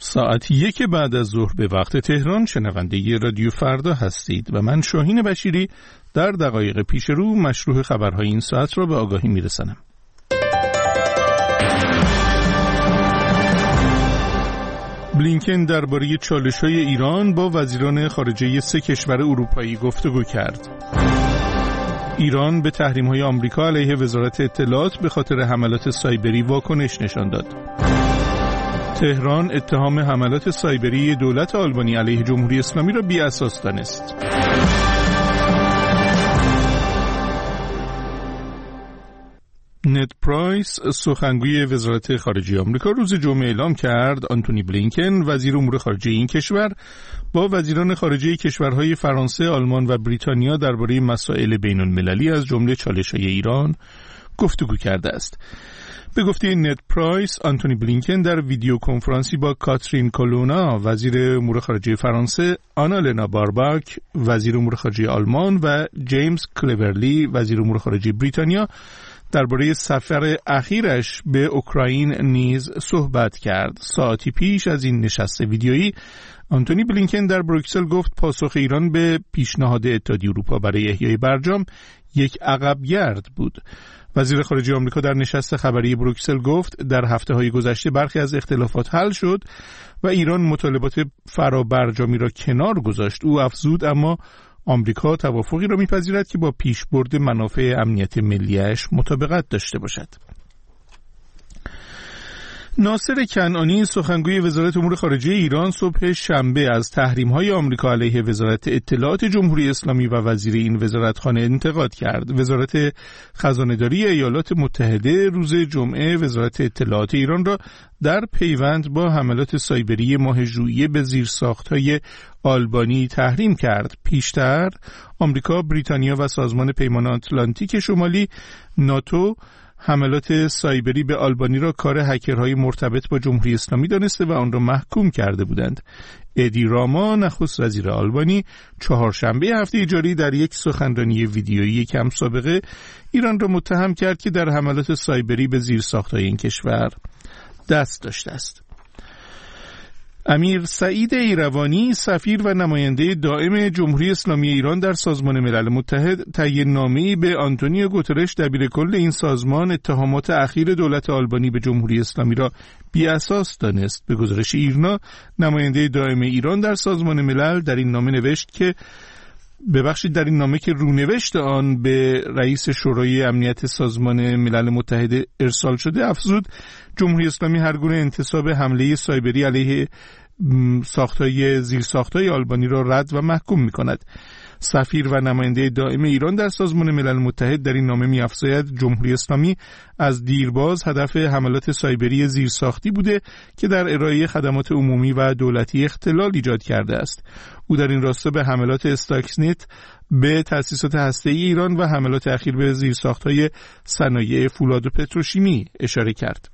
ساعت 1 بعد از ظهر به وقت تهران شنونده رادیو فردا هستید و من شاهین بشیری در دقایق پیش رو مشروع خبرهای این ساعت را به آگاهی میرسانم. بلینکن درباره چالش‌های ایران با وزیران خارجه 3 کشور اروپایی گفتگو کرد. ایران به تحریم‌های آمریکا علیه وزارت اطلاعات به خاطر حملات سایبری واکنش نشان داد. تهران اتهام حملات سایبری دولت آلبانی علیه جمهوری اسلامی را بی‌اساس دانست. نت پرایس سخنگوی وزارت خارجه آمریکا روز جمعه اعلام کرد آنتونی بلینکن وزیر امور خارجه این کشور با وزیران خارجه کشورهای فرانسه، آلمان و بریتانیا درباره مسائل بین‌المللی از جمله چالش‌های ایران گفتگو کرده است. به گفته نت پرایس، آنتونی بلینکن در ویدیو کنفرانسی با کاترین کولونا وزیر امور خارجه فرانسه، آنالنا بارباک وزیر امور خارجه آلمان و جیمز کلورلی وزیر امور خارجه بریتانیا درباره سفر اخیرش به اوکراین نیز صحبت کرد. ساعتی پیش از این نشست ویدیویی آنتونی بلینکن در بروکسل گفت پاسخ ایران به پیشنهاد اتحادیه اروپا برای احیای برجام یک عقبگرد بود. وزیر خارجه آمریکا در نشست خبری بروکسل گفت در هفته‌های گذشته برخی از اختلافات حل شد و ایران مطالبات فرابرجامی را کنار گذاشت. او افزود اما آمریکا توافقی را می‌پذیرد که با پیشبرد منافع امنیت ملی‌اش مطابقت داشته باشد. ناصر کنعانی سخنگوی وزارت امور خارجه ایران صبح شنبه از تحریم‌های آمریکا علیه وزارت اطلاعات جمهوری اسلامی و وزیر این وزارتخانه انتقاد کرد. وزارت خزانه‌داری ایالات متحده روز جمعه وزارت اطلاعات ایران را در پیوند با حملات سایبری ماه ژوئیه به زیرساخت‌های آلبانی تحریم کرد. پیشتر آمریکا، بریتانیا و سازمان پیمان آتلانتیک شمالی ناتو حملات سایبری به آلبانی را کار هکرهای مرتبط با جمهوری اسلامی دانسته و آن را محکوم کرده بودند. ادی راما نخست وزیر آلبانی چهارشنبه هفته جاری در یک سخنرانی ویدیویی کم سابقه ایران را متهم کرد که در حملات سایبری به زیرساخت‌های این کشور دست داشته است. امیر سعید ایروانی سفیر و نماینده دائم جمهوری اسلامی ایران در سازمان ملل متحد طی نامه‌ای به آنتونیو گوترش دبیرکل این سازمان اتهامات اخیر دولت آلبانی به جمهوری اسلامی را بی‌اساس دانست. به گزارش ایرنا نماینده دائم ایران در سازمان ملل در این نامه نوشت که در این نامه که رونوشت آن به رئیس شورای امنیت سازمان ملل متحد ارسال شده افزود جمهوری اسلامی هر گونه انتصاب حمله سایبری علیه زیرساخت‌های آلبانی را رد و محکوم می‌کند. سفیر و نماینده دائم ایران در سازمان ملل متحد در این نامه می‌افزاید جمهوری اسلامی از دیرباز هدف حملات سایبری زیرساختی بوده که در ارائه خدمات عمومی و دولتی اختلال ایجاد کرده است. او در این راستا به حملات استاکسنت به تأسیسات هسته‌ای ایران و حملات اخیر به زیرساخت‌های صنایع فولاد و پتروشیمی اشاره کرد.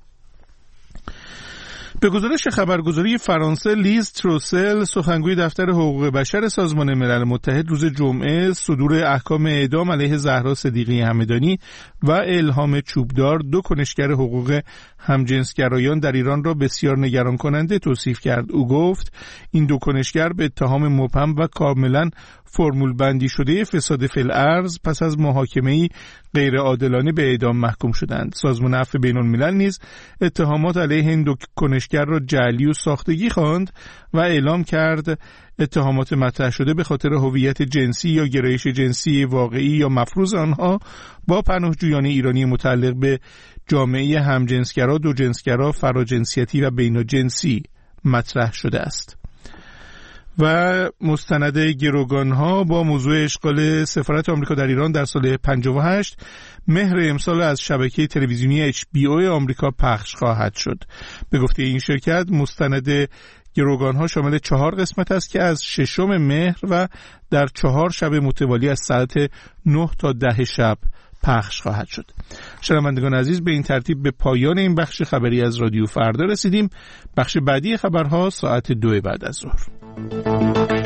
به گزارش خبرگزاری فرانسه لیز تروسل سخنگوی دفتر حقوق بشر سازمان ملل متحد روز جمعه صدور احکام اعدام علیه زهرا صدیقی همدانی و الهام چوبدار 2 کنشگر حقوق همجنسگرایان در ایران را بسیار نگران کننده توصیف کرد. او گفت این 2 کنشگر به اتهام مبهم و کاملا فرمول بندی شده فساد فی الارض پس از محاکمه‌ای غیر عادلانه به اعدام محکوم شدند. سازمان عفو بین‌الملل نیز اتهامات علیه این 2 کنشگر را جعلی و ساختگی خواند و اعلام کرد اتهامات مطرح شده به خاطر هویت جنسی یا گرایش جنسی واقعی یا مفروض آنها با پناهجویان ایرانی متعلق به جامعه همجنسگرا، دوجنسگرا، فراجنسیتی و بیناجنسی مطرح شده است. و مستند گروگانها با موضوع اشغال سفارت آمریکا در ایران در سال 58 مهر امسال از شبکه تلویزیونی HBO آمریکا پخش خواهد شد. به گفته این شرکت مستند گروگانها شامل 4 قسمت است که از 6 مهر و در 4 شب متوالی از ساعت 9 تا 10 شب پخش خواهد شد. شنوندگان عزیز، به این ترتیب به پایان این بخش خبری از رادیو فردا رسیدیم. بخش بعدی خبرها ساعت 2 بعد از ظهر.